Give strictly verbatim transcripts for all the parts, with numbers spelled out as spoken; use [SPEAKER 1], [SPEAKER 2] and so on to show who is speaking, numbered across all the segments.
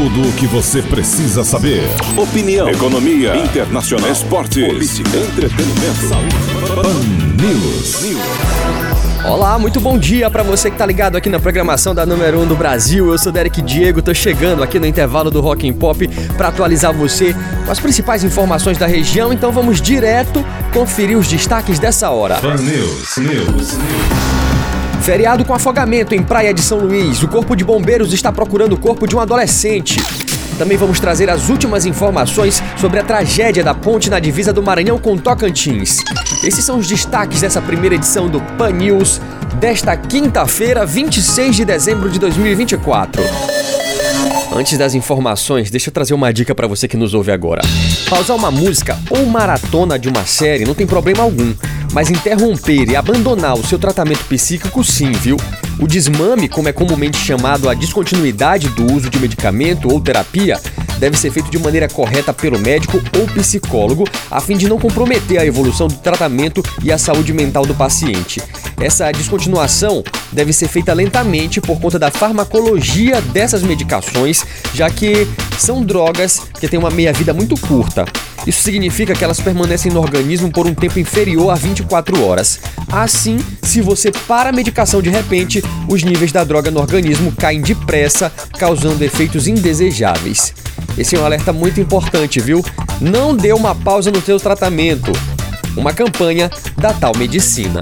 [SPEAKER 1] Tudo o que você precisa saber. Opinião, economia, internacional, esportes, política, entretenimento, saúde. Pan News.
[SPEAKER 2] Olá, muito bom dia pra você que tá ligado aqui na programação da número um do Brasil. Eu sou Derek Diego, tô chegando aqui no intervalo do Rock and Pop pra atualizar você com as principais informações da região. Então vamos direto conferir os destaques dessa hora.
[SPEAKER 1] Pan News, News.
[SPEAKER 2] Feriado com afogamento em Praia de São Luís. O Corpo de Bombeiros está procurando o corpo de um adolescente. Também vamos trazer as últimas informações sobre a tragédia da ponte na divisa do Maranhão com Tocantins. Esses são os destaques dessa primeira edição do Pan News desta quinta-feira, vinte e seis de dezembro de dois mil e vinte e quatro. Antes das informações, deixa eu trazer uma dica pra você que nos ouve agora. Pausar uma música ou maratona de uma série não tem problema algum, mas interromper e abandonar o seu tratamento psíquico sim, viu? O desmame, como é comumente chamado a descontinuidade do uso de medicamento ou terapia, deve ser feito de maneira correta pelo médico ou psicólogo, a fim de não comprometer a evolução do tratamento e a saúde mental do paciente. Essa descontinuação deve ser feita lentamente por conta da farmacologia dessas medicações, já que são drogas que têm uma meia-vida muito curta. Isso significa que elas permanecem no organismo por um tempo inferior a vinte e quatro horas. Assim, se você para a medicação de repente, os níveis da droga no organismo caem depressa, causando efeitos indesejáveis. Esse é um alerta muito importante, viu? Não dê uma pausa no seu tratamento. Uma campanha da Tal Medicina.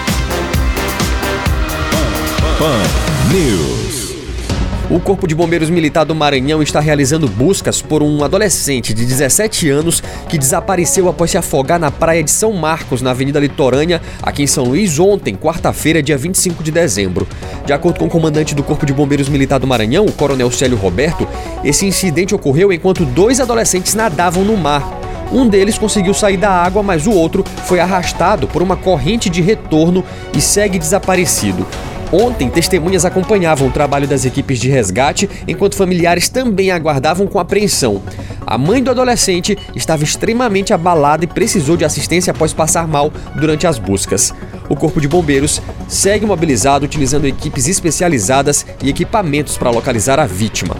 [SPEAKER 1] Pan News.
[SPEAKER 2] O Corpo de Bombeiros Militar do Maranhão está realizando buscas por um adolescente de dezessete anos que desapareceu após se afogar na praia de São Marcos, na Avenida Litorânea, aqui em São Luís, ontem, quarta-feira, dia vinte e cinco de dezembro. De acordo com o comandante do Corpo de Bombeiros Militar do Maranhão, o Coronel Célio Roberto, esse incidente ocorreu enquanto dois adolescentes nadavam no mar. Um deles conseguiu sair da água, mas o outro foi arrastado por uma corrente de retorno e segue desaparecido. Ontem, testemunhas acompanhavam o trabalho das equipes de resgate, enquanto familiares também aguardavam com apreensão. A mãe do adolescente estava extremamente abalada e precisou de assistência após passar mal durante as buscas. O Corpo de Bombeiros segue mobilizado, utilizando equipes especializadas e equipamentos para localizar a vítima.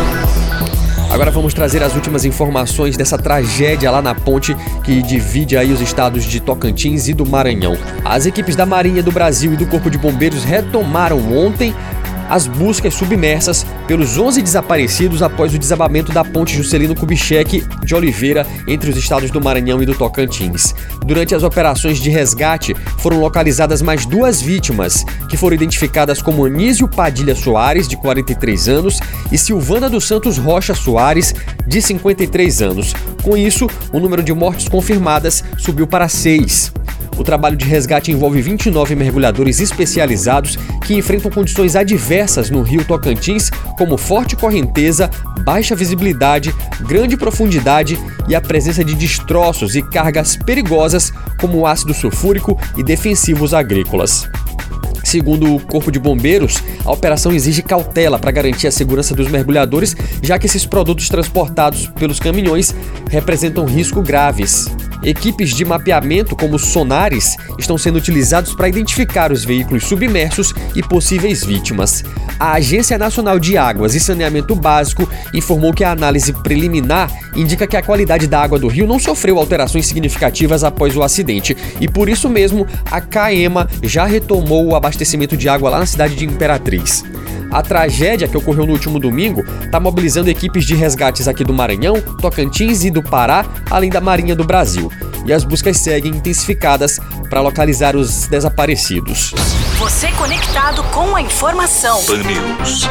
[SPEAKER 2] Agora vamos trazer as últimas informações dessa tragédia lá na ponte que divide aí os estados de Tocantins e do Maranhão. As equipes da Marinha do Brasil e do Corpo de Bombeiros retomaram ontem as buscas submersas pelos onze desaparecidos após o desabamento da ponte Juscelino Kubitschek de Oliveira entre os estados do Maranhão e do Tocantins. Durante as operações de resgate, foram localizadas mais duas vítimas, que foram identificadas como Anísio Padilha Soares, de quarenta e três anos, e Silvana dos Santos Rocha Soares, de cinquenta e três anos. Com isso, o número de mortes confirmadas subiu para seis. O trabalho de resgate envolve vinte e nove mergulhadores especializados que enfrentam condições adversas no rio Tocantins, como forte correnteza, baixa visibilidade, grande profundidade e a presença de destroços e cargas perigosas como ácido sulfúrico e defensivos agrícolas. Segundo o Corpo de Bombeiros, a operação exige cautela para garantir a segurança dos mergulhadores, já que esses produtos transportados pelos caminhões representam riscos graves. Equipes de mapeamento, como sonares, estão sendo utilizados para identificar os veículos submersos e possíveis vítimas. A Agência Nacional de Águas e Saneamento Básico informou que a análise preliminar indica que a qualidade da água do rio não sofreu alterações significativas após o acidente e, por isso mesmo, a CAEMA já retomou o abastecimento de água lá na cidade de Imperatriz. A tragédia que ocorreu no último domingo está mobilizando equipes de resgates aqui do Maranhão, Tocantins e do Pará, além da Marinha do Brasil. E as buscas seguem intensificadas para localizar os desaparecidos.
[SPEAKER 3] Você conectado com a informação.
[SPEAKER 1] Pan News.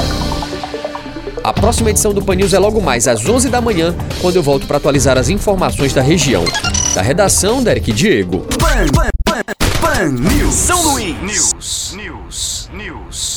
[SPEAKER 2] A próxima edição do Pan News é logo mais às onze da manhã, quando eu volto para atualizar as informações da região. Da redação, Derek Diego.
[SPEAKER 4] Pan, Pan, Pan, Pan News.
[SPEAKER 3] São Luís.
[SPEAKER 4] News. News. News.